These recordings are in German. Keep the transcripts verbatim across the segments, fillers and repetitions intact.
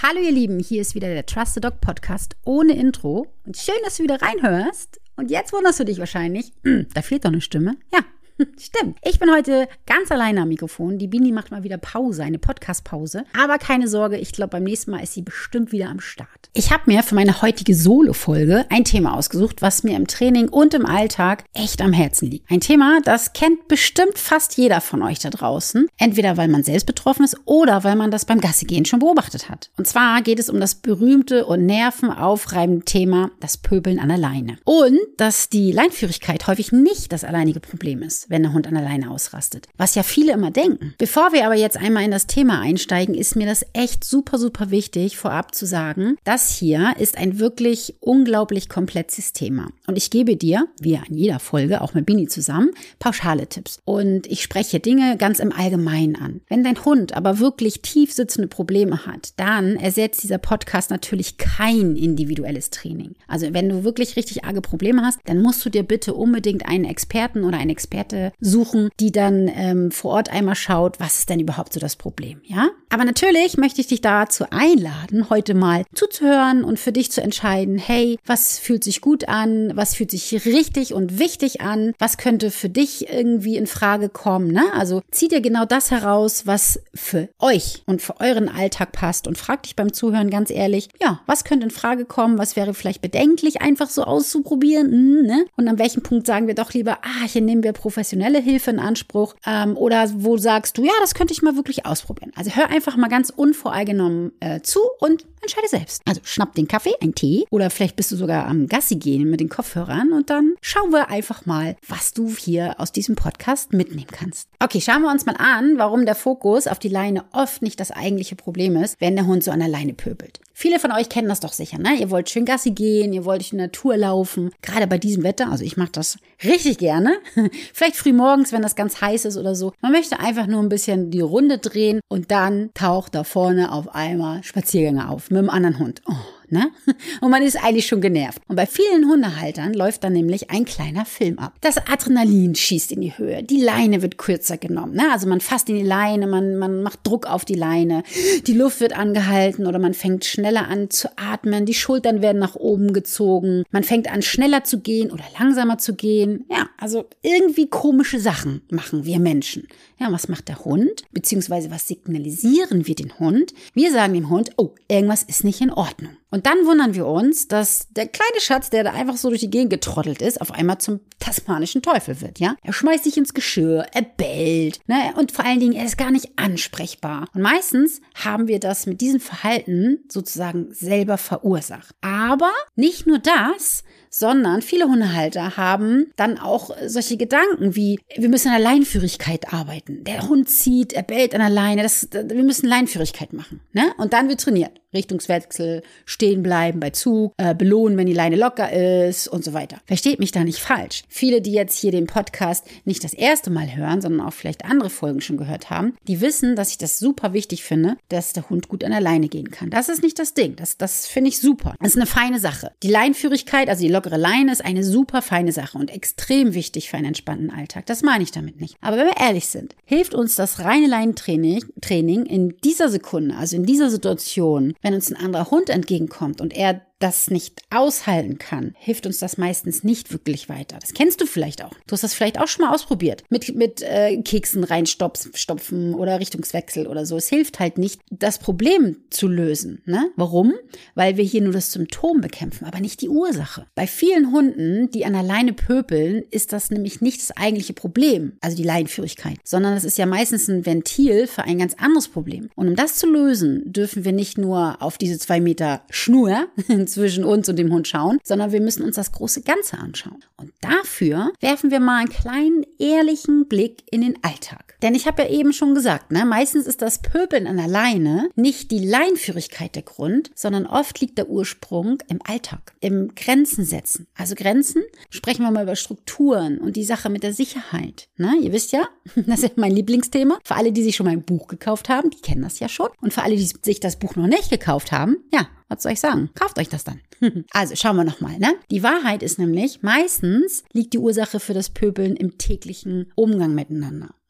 Hallo ihr Lieben, hier ist wieder der Trust the Dog Podcast ohne Intro. Und schön, dass du wieder reinhörst. Und jetzt wunderst du dich wahrscheinlich, da fehlt doch eine Stimme. Ja, stimmt. Ich bin heute ganz alleine am Mikrofon. Die Bini macht mal wieder Pause, eine Podcast-Pause. Aber keine Sorge, ich glaube, beim nächsten Mal ist sie bestimmt wieder am Start. Ich habe mir für meine heutige Solo-Folge ein Thema ausgesucht, was mir im Training und im Alltag echt am Herzen liegt. Ein Thema, das kennt bestimmt fast jeder von euch da draußen. Entweder weil man selbst betroffen ist oder weil man das beim Gassigehen schon beobachtet hat. Und zwar geht es um das berühmte und nervenaufreibende Thema, das Pöbeln an der Leine. Und dass die Leinführigkeit häufig nicht das alleinige Problem ist, wenn der Hund an der Leine ausrastet. Was ja viele immer denken. Bevor wir aber jetzt einmal in das Thema einsteigen, ist mir das echt super, super wichtig, vorab zu sagen, das hier ist ein wirklich unglaublich komplexes Thema. Und ich gebe dir, wie in jeder Folge, auch mit Bini zusammen, pauschale Tipps. Und ich spreche Dinge ganz im Allgemeinen an. Wenn dein Hund aber wirklich tief sitzende Probleme hat, dann ersetzt dieser Podcast natürlich kein individuelles Training. Also wenn du wirklich richtig arge Probleme hast, dann musst du dir bitte unbedingt einen Experten oder eine Experte suchen, die dann ähm, vor Ort einmal schaut, was ist denn überhaupt so das Problem, ja? Aber natürlich möchte ich dich dazu einladen, heute mal zuzuhören und für dich zu entscheiden, hey, was fühlt sich gut an, was fühlt sich richtig und wichtig an, was könnte für dich irgendwie in Frage kommen, ne? Also zieh dir genau das heraus, was für euch und für euren Alltag passt und frag dich beim Zuhören ganz ehrlich, ja, was könnte in Frage kommen, was wäre vielleicht bedenklich, einfach so auszuprobieren, hm, ne? Und an welchem Punkt sagen wir doch lieber, ah, hier nehmen wir professionelle Hilfe in Anspruch, ähm, oder wo sagst du, ja, das könnte ich mal wirklich ausprobieren. Also hör einfach mal ganz unvoreingenommen äh, zu und entscheide selbst. Also schnapp den Kaffee, einen Tee oder vielleicht bist du sogar am Gassi gehen mit den Kopfhörern und dann schauen wir einfach mal, was du hier aus diesem Podcast mitnehmen kannst. Okay, schauen wir uns mal an, warum der Fokus auf die Leine oft nicht das eigentliche Problem ist, wenn der Hund so an der Leine pöbelt. Viele von euch kennen das doch sicher, ne? Ihr wollt schön Gassi gehen, ihr wollt durch die Natur laufen. Gerade bei diesem Wetter, also ich mache das richtig gerne. Vielleicht früh morgens, wenn das ganz heiß ist oder so. Man möchte einfach nur ein bisschen die Runde drehen und dann taucht da vorne auf einmal Spaziergänger auf mit einem anderen Hund. Oh. Ne? Und man ist eigentlich schon genervt. Und bei vielen Hundehaltern läuft dann nämlich ein kleiner Film ab. Das Adrenalin schießt in die Höhe, die Leine wird kürzer genommen. Ne? Also man fasst in die Leine, man, man macht Druck auf die Leine, die Luft wird angehalten oder man fängt schneller an zu atmen, die Schultern werden nach oben gezogen, man fängt an schneller zu gehen oder langsamer zu gehen. Ja, also irgendwie komische Sachen machen wir Menschen. Ja, was macht der Hund? Beziehungsweise was signalisieren wir den Hund? Wir sagen dem Hund, oh, irgendwas ist nicht in Ordnung. Und dann wundern wir uns, dass der kleine Schatz, der da einfach so durch die Gegend getrottelt ist, auf einmal zum tasmanischen Teufel wird, ja? Er schmeißt sich ins Geschirr, er bellt, ne? Und vor allen Dingen, er ist gar nicht ansprechbar. Und meistens haben wir das mit diesem Verhalten sozusagen selber verursacht. Aber nicht nur das, sondern viele Hundehalter haben dann auch solche Gedanken wie, wir müssen an der Leinführigkeit arbeiten. Der Hund zieht, er bellt an der Leine, das, wir müssen Leinführigkeit machen, ne? Und dann wird trainiert. Richtungswechsel, stehen bleiben bei Zug, äh, belohnen, wenn die Leine locker ist und so weiter. Versteht mich da nicht falsch. Viele, die jetzt hier den Podcast nicht das erste Mal hören, sondern auch vielleicht andere Folgen schon gehört haben, die wissen, dass ich das super wichtig finde, dass der Hund gut an der Leine gehen kann. Das ist nicht das Ding. Das, das finde ich super. Das ist eine feine Sache. Die Leinführigkeit, also die lockere Leine, ist eine super feine Sache und extrem wichtig für einen entspannten Alltag. Das meine ich damit nicht. Aber wenn wir ehrlich sind, hilft uns das reine Leinentraining Training in dieser Sekunde, also in dieser Situation, wenn uns ein anderer Hund entgegenkommt und er das nicht aushalten kann, hilft uns das meistens nicht wirklich weiter. Das kennst du vielleicht auch. Du hast das vielleicht auch schon mal ausprobiert. Mit, mit äh, Keksen reinstopfen oder Richtungswechsel oder so. Es hilft halt nicht, das Problem zu lösen. Ne? Warum? Weil wir hier nur das Symptom bekämpfen, aber nicht die Ursache. Bei vielen Hunden, die an der Leine pöbeln, ist das nämlich nicht das eigentliche Problem, also die Leinenführigkeit, sondern das ist ja meistens ein Ventil für ein ganz anderes Problem. Und um das zu lösen, dürfen wir nicht nur auf diese zwei Meter Schnur zwischen uns und dem Hund schauen, sondern wir müssen uns das große Ganze anschauen. Und dafür werfen wir mal einen kleinen, ehrlichen Blick in den Alltag. Denn ich habe ja eben schon gesagt, ne, meistens ist das Pöbeln an der Leine nicht die Leinführigkeit der Grund, sondern oft liegt der Ursprung im Alltag, im Grenzen setzen. Also Grenzen, sprechen wir mal über Strukturen und die Sache mit der Sicherheit. Ne, ihr wisst ja, das ist mein Lieblingsthema. Für alle, die sich schon mein Buch gekauft haben, die kennen das ja schon. Und für alle, die sich das Buch noch nicht gekauft haben, ja, was soll ich sagen? Kauft euch das dann. Also schauen wir nochmal, ne? Die Wahrheit ist nämlich, meistens liegt die Ursache für das Pöbeln im täglichen Umgang miteinander.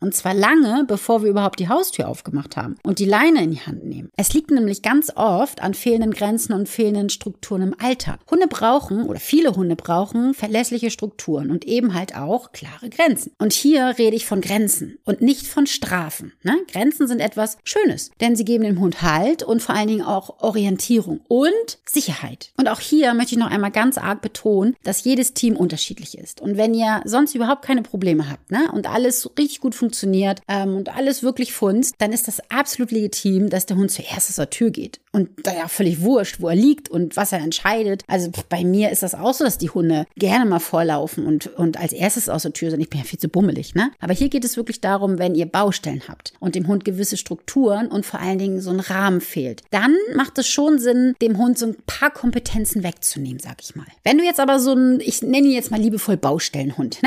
Und zwar lange, bevor wir überhaupt die Haustür aufgemacht haben und die Leine in die Hand nehmen. Es liegt nämlich ganz oft an fehlenden Grenzen und fehlenden Strukturen im Alltag. Hunde brauchen, oder viele Hunde brauchen, verlässliche Strukturen und eben halt auch klare Grenzen. Und hier rede ich von Grenzen und nicht von Strafen. Ne? Grenzen sind etwas Schönes, denn sie geben dem Hund Halt und vor allen Dingen auch Orientierung und Sicherheit. Und auch hier möchte ich noch einmal ganz arg betonen, dass jedes Team unterschiedlich ist. Und wenn ihr sonst überhaupt keine Probleme habt, ne, und alles richtig gut funktioniert ähm, und alles wirklich funzt, dann ist das absolut legitim, dass der Hund zuerst zur Tür geht. Und da ja völlig wurscht, wo er liegt und was er entscheidet. Also bei mir ist das auch so, dass die Hunde gerne mal vorlaufen und, und als erstes aus der Tür sind. Ich bin ja viel zu bummelig, ne? Aber hier geht es wirklich darum, wenn ihr Baustellen habt und dem Hund gewisse Strukturen und vor allen Dingen so ein Rahmen fehlt, dann macht es schon Sinn, dem Hund so ein paar Kompetenzen wegzunehmen, sag ich mal. Wenn du jetzt aber so ein, ich nenne ihn jetzt mal liebevoll Baustellenhund, ne?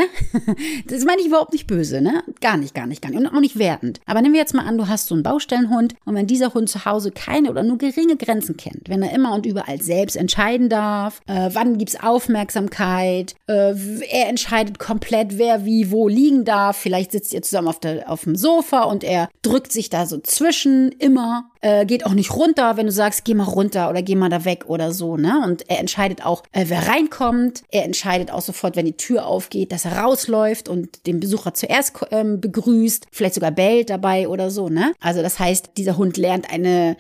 Das meine ich überhaupt nicht böse, ne? Gar nicht, gar nicht, gar nicht. Und auch nicht wertend. Aber nehmen wir jetzt mal an, du hast so einen Baustellenhund und wenn dieser Hund zu Hause keine oder nur geringe Grenzen kennt, wenn er immer und überall selbst entscheiden darf, äh, wann gibt's Aufmerksamkeit, äh, er entscheidet komplett, wer wie wo liegen darf, vielleicht sitzt ihr zusammen auf, der, auf dem Sofa und er drückt sich da so zwischen, immer, äh, geht auch nicht runter, wenn du sagst, geh mal runter oder geh mal da weg oder so, ne? Und er entscheidet auch, äh, wer reinkommt, er entscheidet auch sofort, wenn die Tür aufgeht, dass er rausläuft und den Besucher zuerst ähm, begrüßt, vielleicht sogar bellt dabei oder so, ne? Also das heißt, dieser Hund lernt eine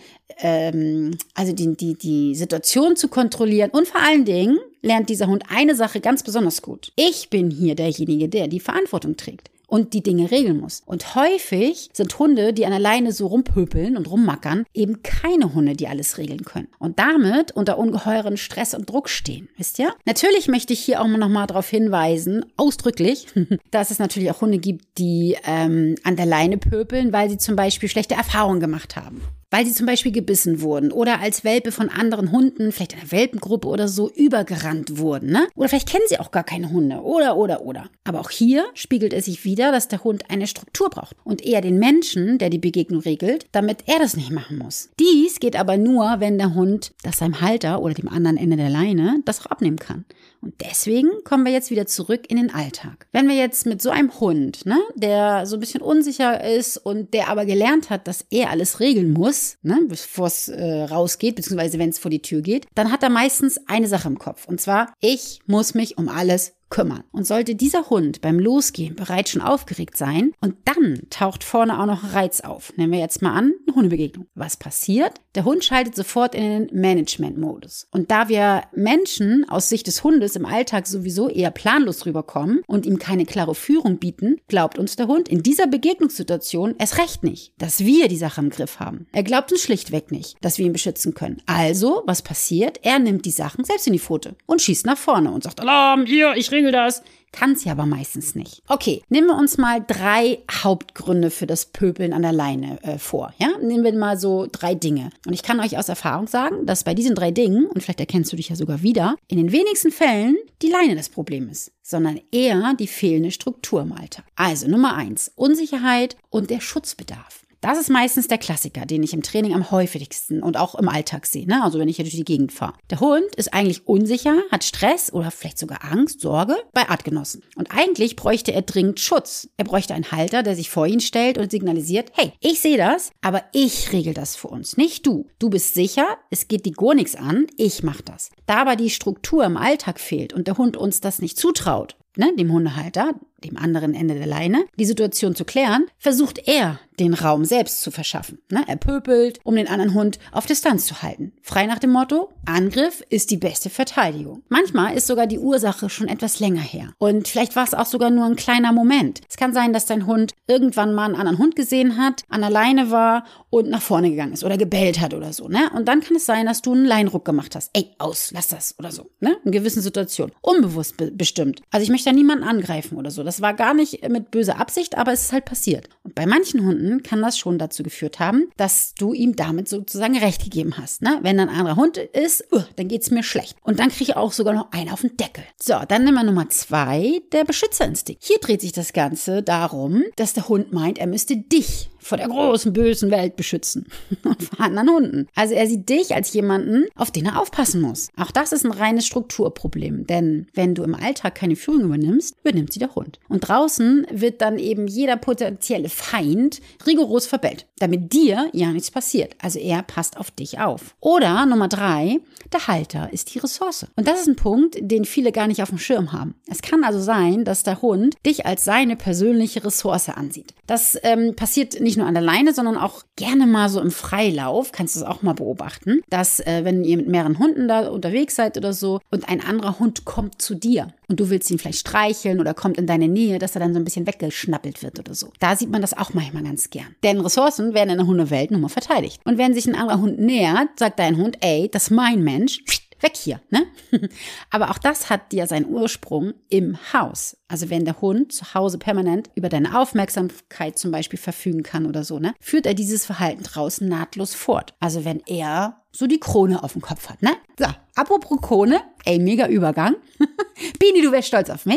ähm, also die, die, die Situation zu kontrollieren und vor allen Dingen lernt dieser Hund eine Sache ganz besonders gut. Ich bin hier derjenige, der die Verantwortung trägt und die Dinge regeln muss. Und häufig sind Hunde, die an der Leine so rumpöbeln und rummackern, eben keine Hunde, die alles regeln können. Und damit unter ungeheuren Stress und Druck stehen. Wisst ihr? Natürlich möchte ich hier auch noch mal darauf hinweisen, ausdrücklich, dass es natürlich auch Hunde gibt, die ähm, an der Leine pöbeln, weil sie zum Beispiel schlechte Erfahrungen gemacht haben. Weil sie zum Beispiel gebissen wurden oder als Welpe von anderen Hunden, vielleicht in einer Welpengruppe oder so, übergerannt wurden, ne? Oder vielleicht kennen sie auch gar keine Hunde oder, oder, oder. Aber auch hier spiegelt es sich wieder, dass der Hund eine Struktur braucht und eher den Menschen, der die Begegnung regelt, damit er das nicht machen muss. Dies geht aber nur, wenn der Hund das seinem Halter oder dem anderen Ende der Leine das auch abnehmen kann. Und deswegen kommen wir jetzt wieder zurück in den Alltag. Wenn wir jetzt mit so einem Hund, ne, der so ein bisschen unsicher ist und der aber gelernt hat, dass er alles regeln muss, ne, bevor es äh, rausgeht, beziehungsweise wenn es vor die Tür geht, dann hat er meistens eine Sache im Kopf. Und zwar, ich muss mich um alles kümmern. Und sollte dieser Hund beim Losgehen bereits schon aufgeregt sein und dann taucht vorne auch noch ein Reiz auf. Nehmen wir jetzt mal an, eine Hundebegegnung. Was passiert? Der Hund schaltet sofort in den Management-Modus. Und da wir Menschen aus Sicht des Hundes im Alltag sowieso eher planlos rüberkommen und ihm keine klare Führung bieten, glaubt uns der Hund in dieser Begegnungssituation erst recht nicht, dass wir die Sache im Griff haben. Er glaubt uns schlichtweg nicht, dass wir ihn beschützen können. Also, was passiert? Er nimmt die Sachen selbst in die Pfote und schießt nach vorne und sagt, Alarm, hier, ich regel das. Kann sie aber meistens nicht. Okay, nehmen wir uns mal drei Hauptgründe für das Pöbeln an der Leine äh, vor. Ja? Nehmen wir mal so drei Dinge. Und ich kann euch aus Erfahrung sagen, dass bei diesen drei Dingen, und vielleicht erkennst du dich ja sogar wieder, in den wenigsten Fällen die Leine das Problem ist, sondern eher die fehlende Struktur im Alltag. Also Nummer eins, Unsicherheit und der Schutzbedarf. Das ist meistens der Klassiker, den ich im Training am häufigsten und auch im Alltag sehe, ne? Also wenn ich hier durch die Gegend fahre. Der Hund ist eigentlich unsicher, hat Stress oder vielleicht sogar Angst, Sorge bei Artgenossen. Und eigentlich bräuchte er dringend Schutz. Er bräuchte einen Halter, der sich vor ihn stellt und signalisiert, hey, ich sehe das, aber ich regel das für uns, nicht du. Du bist sicher, es geht dir gar nichts an, ich mach das. Da aber die Struktur im Alltag fehlt und der Hund uns das nicht zutraut, ne, dem Hundehalter, dem anderen Ende der Leine, die Situation zu klären, versucht er, den Raum selbst zu verschaffen. Ne? Er pöbelt, um den anderen Hund auf Distanz zu halten. Frei nach dem Motto, Angriff ist die beste Verteidigung. Manchmal ist sogar die Ursache schon etwas länger her. Und vielleicht war es auch sogar nur ein kleiner Moment. Es kann sein, dass dein Hund irgendwann mal einen anderen Hund gesehen hat, an der Leine war und nach vorne gegangen ist oder gebellt hat oder so. Ne? Und dann kann es sein, dass du einen Leinruck gemacht hast. Ey, aus, lass das oder so. Ne? In gewissen Situationen. Unbewusst be- bestimmt. Also ich möchte da niemanden angreifen oder so. Das war gar nicht mit böser Absicht, aber es ist halt passiert. Und bei manchen Hunden kann das schon dazu geführt haben, dass du ihm damit sozusagen Recht gegeben hast. Ne? Wenn ein anderer Hund ist, uh, dann geht's mir schlecht. Und dann kriege ich auch sogar noch einen auf den Deckel. So, dann nehmen wir Nummer zwei, der Beschützerinstinkt. Hier dreht sich das Ganze darum, dass der Hund meint, er müsste dich vor der großen, bösen Welt beschützen und vor anderen Hunden. Also er sieht dich als jemanden, auf den er aufpassen muss. Auch das ist ein reines Strukturproblem, denn wenn du im Alltag keine Führung übernimmst, übernimmt sie der Hund. Und draußen wird dann eben jeder potenzielle Feind rigoros verbellt, damit dir ja nichts passiert. Also er passt auf dich auf. Oder Nummer drei, der Halter ist die Ressource. Und das ist ein Punkt, den viele gar nicht auf dem Schirm haben. Es kann also sein, dass der Hund dich als seine persönliche Ressource ansieht. Das ähm, passiert nicht nur an der Leine, sondern auch gerne mal so im Freilauf, kannst du es auch mal beobachten, dass äh, wenn ihr mit mehreren Hunden da unterwegs seid oder so und ein anderer Hund kommt zu dir und du willst ihn vielleicht streicheln oder kommt in deine Nähe, dass er dann so ein bisschen weggeschnappelt wird oder so. Da sieht man das auch manchmal ganz gern. Denn Ressourcen werden in der Hundewelt nun mal verteidigt. Und wenn sich ein anderer Hund nähert, sagt dein Hund, ey, das ist mein Mensch, weg hier, ne? Aber auch das hat ja seinen Ursprung im Haus. Also wenn der Hund zu Hause permanent über deine Aufmerksamkeit zum Beispiel verfügen kann oder so, ne, führt er dieses Verhalten draußen nahtlos fort. Also wenn er so die Krone auf dem Kopf hat, ne? So, apropos Krone, ey, mega Übergang. Bini, du wärst stolz auf mich.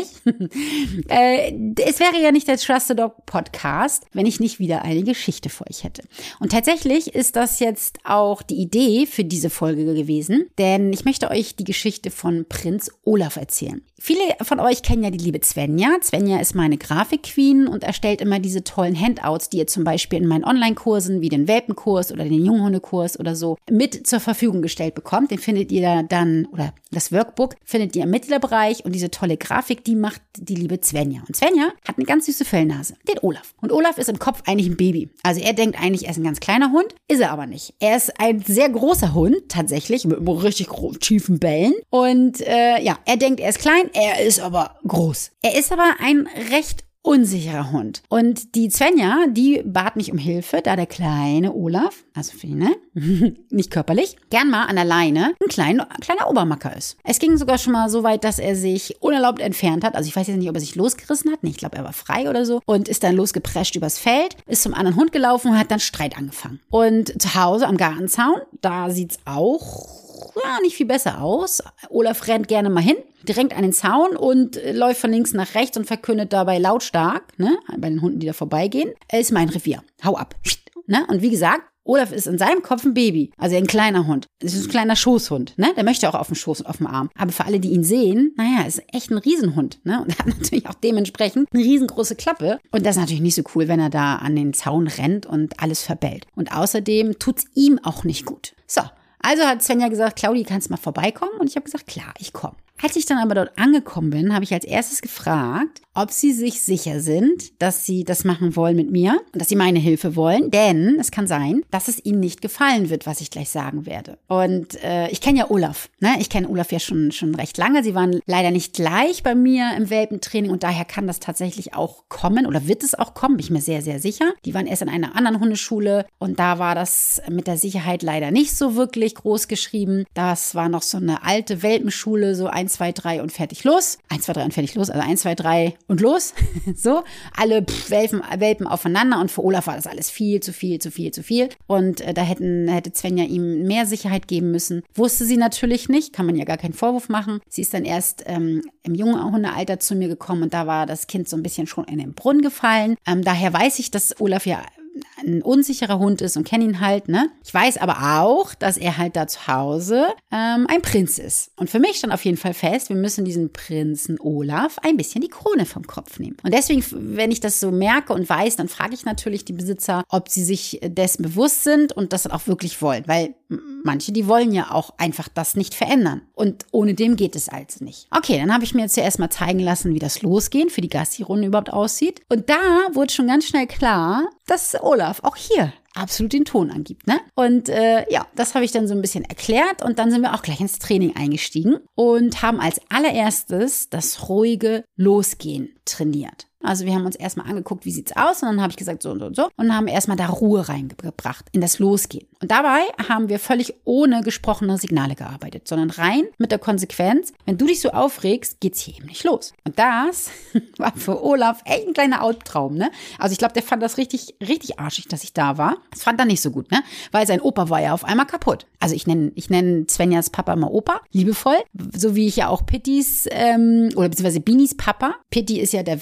äh, es wäre ja nicht der Trusted Dog Podcast, wenn ich nicht wieder eine Geschichte für euch hätte. Und tatsächlich ist das jetzt auch die Idee für diese Folge gewesen, denn ich möchte euch die Geschichte von Prinz Olaf erzählen. Viele von euch kennen ja die liebe Svenja. Svenja ist meine Grafik-Queen und erstellt immer diese tollen Handouts, die ihr zum Beispiel in meinen Online-Kursen wie den Welpenkurs oder den Junghundekurs oder so mit zur Verfügung gestellt bekommt. Den findet ihr dann, oder das Workbook findet ihr im Mittelbereich und diese tolle Grafik, die macht die liebe Svenja. Und Svenja hat eine ganz süße Fellnase, den Olaf. Und Olaf ist im Kopf eigentlich ein Baby. Also er denkt eigentlich, er ist ein ganz kleiner Hund, ist er aber nicht. Er ist ein sehr großer Hund, tatsächlich, mit richtig tiefen Bällen. Und äh, ja, er denkt, er ist klein, er ist aber groß. Er ist aber ein recht unsicherer Hund. Und die Svenja, die bat mich um Hilfe, da der kleine Olaf, also für ihn, ne? nicht körperlich, gern mal an der Leine ein klein, kleiner Obermacker ist. Es ging sogar schon mal so weit, dass er sich unerlaubt entfernt hat. Also ich weiß jetzt nicht, ob er sich losgerissen hat. Nee, ich glaube, er war frei oder so. Und ist dann losgeprescht übers Feld, ist zum anderen Hund gelaufen und hat dann Streit angefangen. Und zu Hause am Gartenzaun, da sieht's auch ja, nicht viel besser aus. Olaf rennt gerne mal hin, direkt an den Zaun und äh, läuft von links nach rechts und verkündet dabei lautstark, ne, bei den Hunden, die da vorbeigehen, es ist mein Revier, hau ab. Ne? Und wie gesagt, Olaf ist in seinem Kopf ein Baby, also ein kleiner Hund. Das ist ein kleiner Schoßhund, ne? Der möchte auch auf dem Schoß und auf dem Arm. Aber für alle, die ihn sehen, naja, ist echt ein Riesenhund, ne? Und er hat natürlich auch dementsprechend eine riesengroße Klappe. Und das ist natürlich nicht so cool, wenn er da an den Zaun rennt und alles verbellt. Und außerdem tut's ihm auch nicht gut. So. Also hat Svenja gesagt, Claudi, kannst du mal vorbeikommen? Und ich habe gesagt, klar, ich komme. Als ich dann aber dort angekommen bin, habe ich als erstes gefragt, ob sie sich sicher sind, dass sie das machen wollen mit mir und dass sie meine Hilfe wollen. Denn es kann sein, dass es ihnen nicht gefallen wird, was ich gleich sagen werde. Und äh, ich kenne ja Olaf. Ne? Ich kenne Olaf ja schon, schon recht lange. Sie waren leider nicht gleich bei mir im Welpentraining und daher kann das tatsächlich auch kommen oder wird es auch kommen, bin ich mir sehr, sehr sicher. Die waren erst in einer anderen Hundeschule und da war das mit der Sicherheit leider nicht so wirklich groß geschrieben. Das war noch so eine alte Welpenschule, so eins, zwei, drei und fertig los. eins, zwei, drei und fertig los, also eins, zwei, drei und los. So, alle pff, Welpen, Welpen aufeinander und für Olaf war das alles viel zu viel, zu viel, zu viel. Und äh, da hätten, hätte Svenja ihm mehr Sicherheit geben müssen. Wusste sie natürlich nicht, kann man ja gar keinen Vorwurf machen. Sie ist dann erst ähm, im jungen Hundealter zu mir gekommen und da war das Kind so ein bisschen schon in den Brunnen gefallen. Ähm, daher weiß ich, dass Olaf ja ein unsicherer Hund ist und kenne ihn halt, ne? Ich weiß aber auch, dass er halt da zu Hause ähm, ein Prinz ist. Und für mich stand auf jeden Fall fest, wir müssen diesem Prinzen Olaf ein bisschen die Krone vom Kopf nehmen. Und deswegen, wenn ich das so merke und weiß, dann frage ich natürlich die Besitzer, ob sie sich dessen bewusst sind und das dann auch wirklich wollen. Weil manche, die wollen ja auch einfach das nicht verändern. Und ohne dem geht es also nicht. Okay, dann habe ich mir jetzt zuerst mal zeigen lassen, wie das Losgehen für die Gassi-Runde überhaupt aussieht. Und da wurde schon ganz schnell klar, dass Olaf auch hier absolut den Ton angibt, ne? Und äh, ja, das habe ich dann so ein bisschen erklärt und dann sind wir auch gleich ins Training eingestiegen und haben als allererstes das ruhige Losgehen trainiert. Also wir haben uns erstmal angeguckt, wie sieht's aus und dann habe ich gesagt so und so und so und haben erstmal da Ruhe reingebracht in das Losgehen. Und dabei haben wir völlig ohne gesprochene Signale gearbeitet, sondern rein mit der Konsequenz, wenn du dich so aufregst, geht's hier eben nicht los. Und das war für Olaf echt ein kleiner Albtraum, ne? Also ich glaube, der fand das richtig, richtig arschig, dass ich da war. Das fand er nicht so gut, ne? Weil sein Opa war ja auf einmal kaputt. Also ich nenne ich nenne Svenjas Papa immer Opa, liebevoll, so wie ich ja auch Pittys ähm, oder beziehungsweise Binis Papa. Pitti ist ja der Welpe von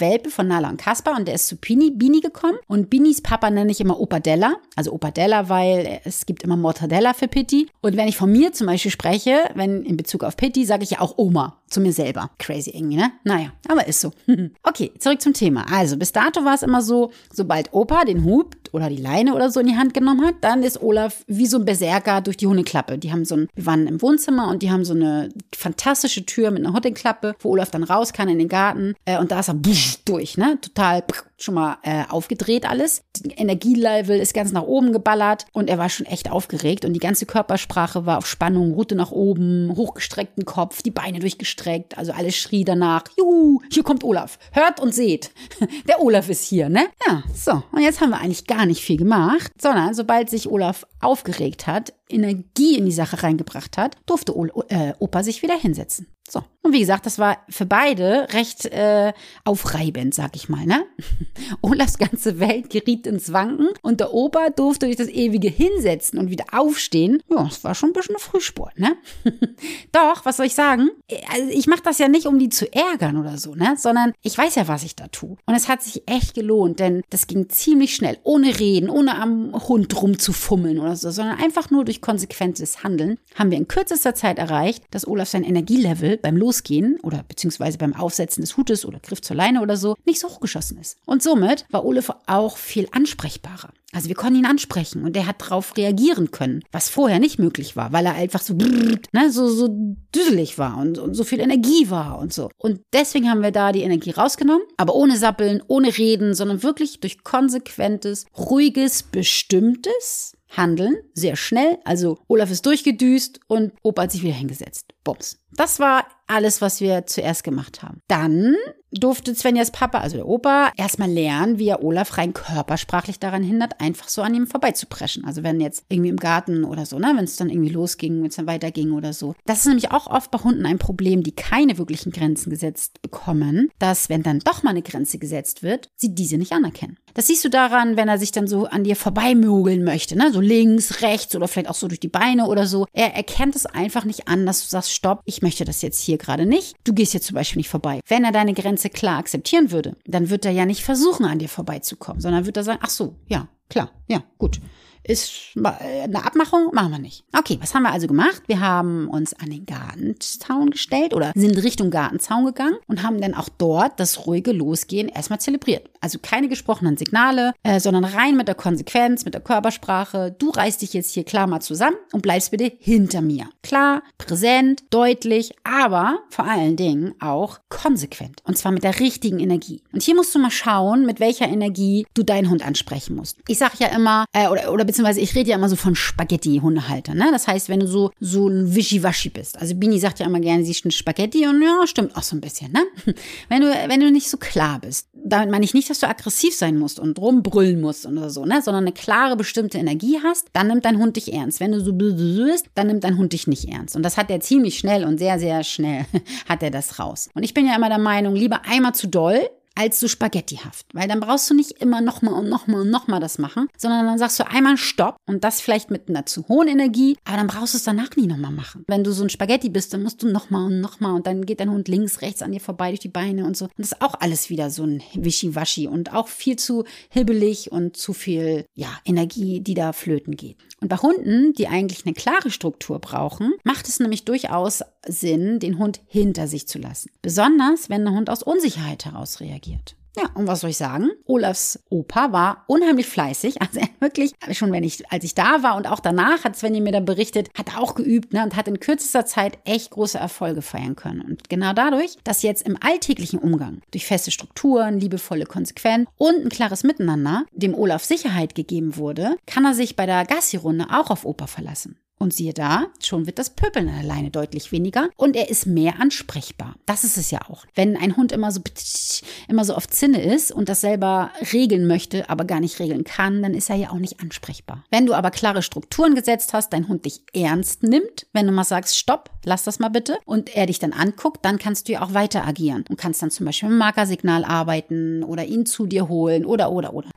von Nala und Kaspar und der ist zu Bini, Bini gekommen. Und Binis Papa nenne ich immer Opa Della. Also Opa Della, weil es gibt immer Mortadella für Pitti. Und wenn ich von mir zum Beispiel spreche, wenn in Bezug auf Pitti, sage ich ja auch Oma zu mir selber. Crazy irgendwie, ne? Naja, aber ist so. Okay, zurück zum Thema. Also bis dato war es immer so, sobald Opa den Hut oder die Leine oder so in die Hand genommen hat, dann ist Olaf wie so ein Berserker durch die Hundeklappe. Die haben so ein, wir waren im Wohnzimmer und die haben so eine fantastische Tür mit einer Hundeklappe, wo Olaf dann raus kann in den Garten. Äh, und da ist er busch, durch, ne? Total schon mal äh, aufgedreht alles. Die Energielevel ist ganz nach oben geballert und er war schon echt aufgeregt und die ganze Körpersprache war auf Spannung, Rute nach oben, hochgestreckten Kopf, die Beine durchgestreckt, also alles schrie danach, juhu, hier kommt Olaf, hört und seht, der Olaf ist hier, ne? Ja, so, und jetzt haben wir eigentlich gar nicht viel gemacht, sondern sobald sich Olaf aufgeregt hat, Energie in die Sache reingebracht hat, durfte o- äh, Opa sich wieder hinsetzen. So. Und wie gesagt, das war für beide recht äh, aufreibend, sag ich mal, ne? Olafs ganze Welt geriet ins Wanken und der Opa durfte durch das ewige Hinsetzen und wieder aufstehen. Ja, das war schon ein bisschen Frühsport, ne? Doch, was soll ich sagen? Also ich mache das ja nicht, um die zu ärgern oder so, ne? Sondern ich weiß ja, was ich da tue. Und es hat sich echt gelohnt, denn das ging ziemlich schnell, ohne reden, ohne am Hund rumzufummeln oder so, sondern einfach nur durch konsequentes Handeln haben wir in kürzester Zeit erreicht, dass Olaf sein Energielevel beim Losgehen oder beziehungsweise beim Aufsetzen des Hutes oder Griff zur Leine oder so nicht so hochgeschossen ist. Und somit war Olaf auch viel ansprechbarer. Also wir konnten ihn ansprechen und er hat darauf reagieren können, was vorher nicht möglich war, weil er einfach so, ne, so, so düselig war und, und so viel Energie war und so. Und deswegen haben wir da die Energie rausgenommen, aber ohne Sappeln, ohne Reden, sondern wirklich durch konsequentes, ruhiges, bestimmtes Handeln, sehr schnell. Also Olaf ist durchgedüst und Opa hat sich wieder hingesetzt. Bums. Das war alles, was wir zuerst gemacht haben. Dann durfte Svenjas Papa, also der Opa, erstmal lernen, wie er Olaf rein körpersprachlich daran hindert, einfach so an ihm vorbeizupreschen. Also wenn jetzt irgendwie im Garten oder so, ne, wenn es dann irgendwie losging, wenn es dann weiterging oder so. Das ist nämlich auch oft bei Hunden ein Problem, die keine wirklichen Grenzen gesetzt bekommen, dass, wenn dann doch mal eine Grenze gesetzt wird, sie diese nicht anerkennen. Das siehst du daran, wenn er sich dann so an dir vorbeimogeln möchte, ne, so links, rechts oder vielleicht auch so durch die Beine oder so. Er erkennt es einfach nicht an, dass du sagst, stopp, ich möchte das jetzt hier gerade nicht. Du gehst jetzt zum Beispiel nicht vorbei. Wenn er deine Grenze klar akzeptieren würde, dann wird er ja nicht versuchen, an dir vorbeizukommen, sondern wird er sagen, ach so, ja, klar, ja, gut. Ist eine Abmachung, machen wir nicht. Okay, was haben wir also gemacht? Wir haben uns an den Gartenzaun gestellt oder sind Richtung Gartenzaun gegangen und haben dann auch dort das ruhige Losgehen erstmal zelebriert. Also keine gesprochenen Signale, äh, sondern rein mit der Konsequenz, mit der Körpersprache. Du reißt dich jetzt hier klar mal zusammen und bleibst bitte hinter mir. Klar, präsent, deutlich, aber vor allen Dingen auch konsequent. Und zwar mit der richtigen Energie. Und hier musst du mal schauen, mit welcher Energie du deinen Hund ansprechen musst. Ich sage ja immer, äh, oder, oder beziehungsweise ich rede ja immer so von Spaghetti-Hundehalter, ne? Das heißt, wenn du so, so wischiwaschi bist. Also Bini sagt ja immer gerne, sie ist ein Spaghetti und ja, stimmt auch so ein bisschen, ne? Wenn du, wenn du nicht so klar bist. Damit meine ich nicht, dass du aggressiv sein musst und rumbrüllen musst oder so, ne? Sondern eine klare, bestimmte Energie hast, dann nimmt dein Hund dich ernst. Wenn du so bist, dann nimmt dein Hund dich nicht ernst. Und das hat er ziemlich schnell und sehr, sehr schnell hat er das raus. Und ich bin ja immer der Meinung, lieber einmal zu doll, als so spaghettihaft. Weil dann brauchst du nicht immer nochmal und nochmal und nochmal das machen, sondern dann sagst du einmal Stopp und das vielleicht mit einer zu hohen Energie, aber dann brauchst du es danach nie nochmal machen. Wenn du so ein Spaghetti bist, dann musst du nochmal und nochmal und dann geht dein Hund links, rechts an dir vorbei durch die Beine und so. Und das ist auch alles wieder so ein Wischiwaschi und auch viel zu hibbelig und zu viel, ja, Energie, die da flöten geht. Und bei Hunden, die eigentlich eine klare Struktur brauchen, macht es nämlich durchaus Sinn, den Hund hinter sich zu lassen. Besonders, wenn der Hund aus Unsicherheit heraus reagiert. Ja, und was soll ich sagen? Olafs Opa war unheimlich fleißig, also er wirklich, schon wenn ich, als ich da war und auch danach, hat Svenja mir dann berichtet, hat er auch geübt, ne, und hat in kürzester Zeit echt große Erfolge feiern können. Und genau dadurch, dass jetzt im alltäglichen Umgang durch feste Strukturen, liebevolle Konsequenz und ein klares Miteinander dem Olaf Sicherheit gegeben wurde, kann er sich bei der Gassi-Runde auch auf Opa verlassen. Und siehe da, schon wird das Pöbeln an der Leine deutlich weniger und er ist mehr ansprechbar. Das ist es ja auch. Wenn ein Hund immer so immer so auf Zinne ist und das selber regeln möchte, aber gar nicht regeln kann, dann ist er ja auch nicht ansprechbar. Wenn du aber klare Strukturen gesetzt hast, dein Hund dich ernst nimmt, wenn du mal sagst, stopp, lass das mal bitte, und er dich dann anguckt, dann kannst du ja auch weiter agieren und kannst dann zum Beispiel mit dem Markersignal arbeiten oder ihn zu dir holen oder, oder, oder.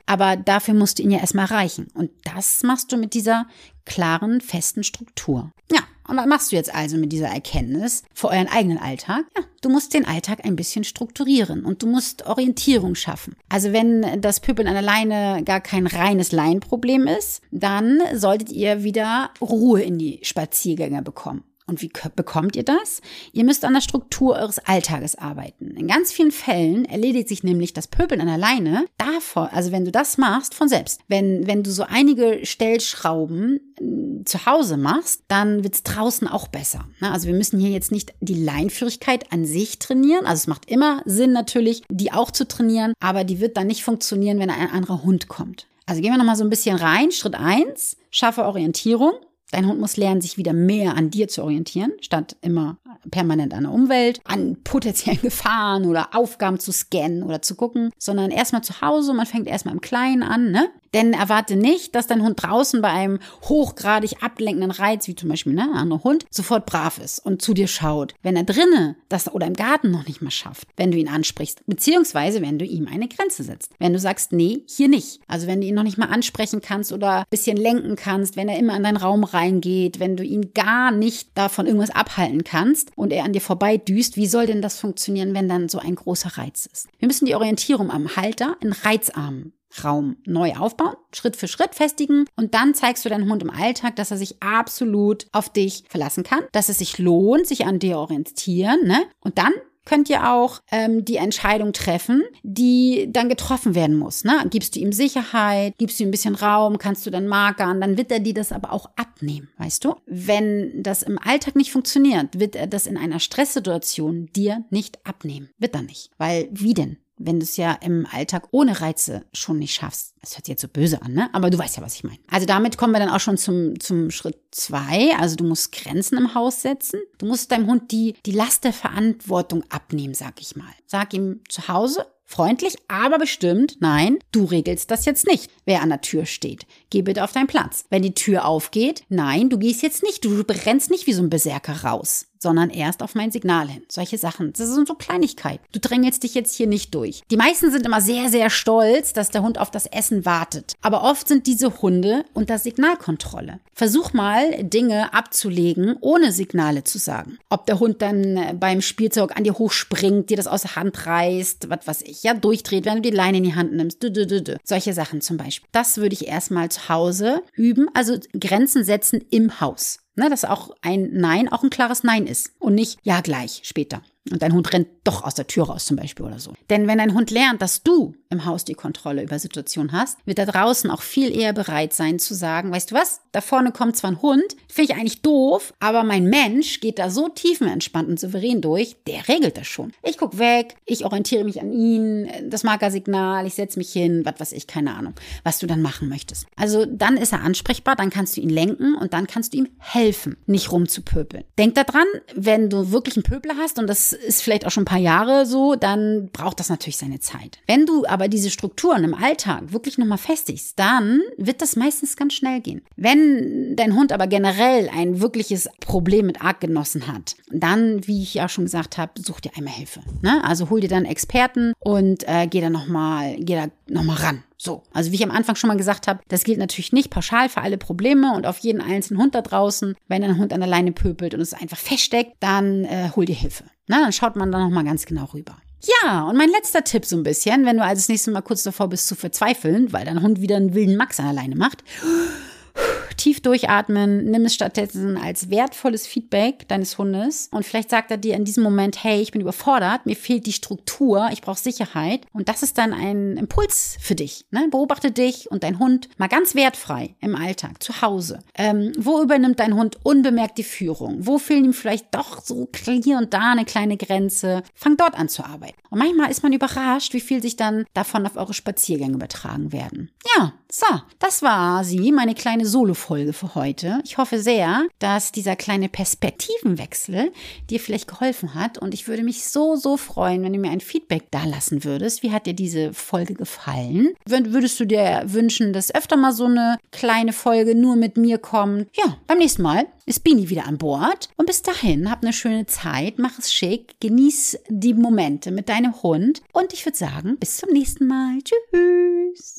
Aber dafür musst du ihn ja erstmal erreichen. Und das machst du mit dieser klaren, festen Struktur. Ja, und was machst du jetzt also mit dieser Erkenntnis für euren eigenen Alltag? Ja, du musst den Alltag ein bisschen strukturieren und du musst Orientierung schaffen. Also wenn das Pöbeln an der Leine gar kein reines Laienproblem ist, dann solltet ihr wieder Ruhe in die Spaziergänge bekommen. Und wie bekommt ihr das? Ihr müsst an der Struktur eures Alltages arbeiten. In ganz vielen Fällen erledigt sich nämlich das Pöbeln an der Leine davon, also wenn du das machst, von selbst. Wenn, wenn du so einige Stellschrauben äh, zu Hause machst, dann wird's draußen auch besser. Na, also wir müssen hier jetzt nicht die Leinführigkeit an sich trainieren. Also es macht immer Sinn natürlich, die auch zu trainieren, aber die wird dann nicht funktionieren, wenn ein anderer Hund kommt. Also gehen wir nochmal so ein bisschen rein. Schritt eins, schaffe Orientierung. Dein Hund muss lernen, sich wieder mehr an dir zu orientieren, statt immer permanent an der Umwelt, an potenziellen Gefahren oder Aufgaben zu scannen oder zu gucken, sondern erstmal zu Hause. Man fängt erstmal im Kleinen an, ne? Denn erwarte nicht, dass dein Hund draußen bei einem hochgradig ablenkenden Reiz, wie zum Beispiel ne, ein anderer Hund, sofort brav ist und zu dir schaut. Wenn er drinnen das oder im Garten noch nicht mal schafft, wenn du ihn ansprichst, beziehungsweise wenn du ihm eine Grenze setzt. Wenn du sagst, nee, hier nicht. Also wenn du ihn noch nicht mal ansprechen kannst oder ein bisschen lenken kannst, wenn er immer in deinen Raum reingeht, wenn du ihn gar nicht davon irgendwas abhalten kannst und er an dir vorbeidüst, wie soll denn das funktionieren, wenn dann so ein großer Reiz ist? Wir müssen die Orientierung am Halter in reizarmen Raum neu aufbauen, Schritt für Schritt festigen und dann zeigst du deinem Hund im Alltag, dass er sich absolut auf dich verlassen kann, dass es sich lohnt, sich an dir orientieren, ne? Und dann könnt ihr auch ähm, die Entscheidung treffen, die dann getroffen werden muss. Ne? Gibst du ihm Sicherheit, gibst du ihm ein bisschen Raum, kannst du dann markern, dann wird er dir das aber auch abnehmen, weißt du? Wenn das im Alltag nicht funktioniert, wird er das in einer Stresssituation dir nicht abnehmen. Wird er nicht. Weil, wie denn? Wenn du es ja im Alltag ohne Reize schon nicht schaffst. Das hört sich jetzt so böse an, ne? Aber du weißt ja, was ich meine. Also damit kommen wir dann auch schon zum, zum Schritt zwei. Also du musst Grenzen im Haus setzen. Du musst deinem Hund die, die Last der Verantwortung abnehmen, sag ich mal. Sag ihm zu Hause, freundlich, aber bestimmt, nein, du regelst das jetzt nicht, wer an der Tür steht. Geh bitte auf deinen Platz. Wenn die Tür aufgeht, nein, du gehst jetzt nicht, du rennst nicht wie so ein Berserker raus, sondern erst auf mein Signal hin. Solche Sachen, das sind so Kleinigkeiten. Du drängelst dich jetzt hier nicht durch. Die meisten sind immer sehr, sehr stolz, dass der Hund auf das Essen wartet. Aber oft sind diese Hunde unter Signalkontrolle. Versuch mal, Dinge abzulegen, ohne Signale zu sagen. Ob der Hund dann beim Spielzeug an dir hochspringt, dir das aus der Hand reißt, was weiß ich, ja, durchdreht, wenn du die Leine in die Hand nimmst. Dü, dü, dü, dü. Solche Sachen zum Beispiel. Das würde ich erstmal zu Hause üben, also Grenzen setzen im Haus. Ne, dass auch ein Nein auch ein klares Nein ist und nicht ja gleich später. Und dein Hund rennt doch aus der Tür raus zum Beispiel oder so. Denn wenn dein Hund lernt, dass du im Haus die Kontrolle über Situationen hast, wird er draußen auch viel eher bereit sein zu sagen, weißt du was, da vorne kommt zwar ein Hund, finde ich eigentlich doof, aber mein Mensch geht da so tiefenentspannt und souverän durch, der regelt das schon. Ich gucke weg, ich orientiere mich an ihn, das Markersignal, ich setze mich hin, was weiß ich, keine Ahnung, was du dann machen möchtest. Also dann ist er ansprechbar, dann kannst du ihn lenken und dann kannst du ihm helfen, nicht rumzupöbeln. Denk daran, wenn du wirklich einen Pöbler hast und das ist vielleicht auch schon ein paar Jahre so, dann braucht das natürlich seine Zeit. Wenn du aber diese Strukturen im Alltag wirklich nochmal festigst, dann wird das meistens ganz schnell gehen. Wenn dein Hund aber generell ein wirkliches Problem mit Artgenossen hat, dann, wie ich ja schon gesagt habe, such dir einmal Hilfe. Ne? Also hol dir dann Experten und äh, geh da nochmal, geh da nochmal ran. So, also wie ich am Anfang schon mal gesagt habe, das gilt natürlich nicht pauschal für alle Probleme und auf jeden einzelnen Hund da draußen. Wenn ein Hund an der Leine pöbelt und es einfach feststeckt, dann äh, hol dir Hilfe. Na, dann schaut man da nochmal ganz genau rüber. Ja, und mein letzter Tipp so ein bisschen, wenn du also das nächste Mal kurz davor bist zu verzweifeln, weil dein Hund wieder einen wilden Max an der Leine macht, tief durchatmen, nimm es stattdessen als wertvolles Feedback deines Hundes und vielleicht sagt er dir in diesem Moment, hey, ich bin überfordert, mir fehlt die Struktur, ich brauche Sicherheit und das ist dann ein Impuls für dich. Ne? Beobachte dich und dein Hund mal ganz wertfrei im Alltag, zu Hause. Ähm, wo übernimmt dein Hund unbemerkt die Führung? Wo fehlen ihm vielleicht doch so hier und da eine kleine Grenze? Fang dort an zu arbeiten. Und manchmal ist man überrascht, wie viel sich dann davon auf eure Spaziergänge übertragen werden. Ja, so, das war sie, meine kleine Solo-Folge für heute. Ich hoffe sehr, dass dieser kleine Perspektivenwechsel dir vielleicht geholfen hat und ich würde mich so, so freuen, wenn du mir ein Feedback da lassen würdest. Wie hat dir diese Folge gefallen? Würdest du dir wünschen, dass öfter mal so eine kleine Folge nur mit mir kommt? Ja, beim nächsten Mal ist Bini wieder an Bord und bis dahin, hab eine schöne Zeit, mach es schick, genieß die Momente mit deinem Hund und ich würde sagen, bis zum nächsten Mal. Tschüss!